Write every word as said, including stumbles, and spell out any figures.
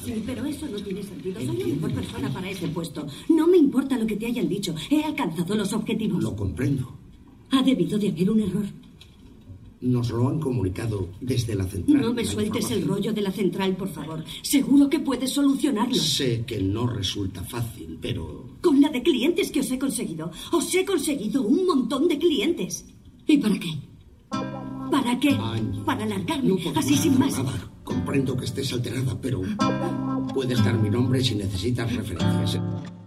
Sí, pero eso no tiene sentido. Soy la mejor persona para ese puesto. No me importa lo que te hayan dicho. He alcanzado los objetivos. Lo comprendo. Ha debido de haber un error. Nos lo han comunicado desde la central. No me sueltes el rollo de la central, por favor. Seguro que puedes solucionarlo. Sé que no resulta fácil, pero... Con la de clientes que os he conseguido. Os he conseguido un montón de clientes. ¿Y para qué? ¿Para qué? Angie, Para alargarme, no por así nada, sin más. Nada. Comprendo que estés alterada, pero puedes dar mi nombre si necesitas referencias.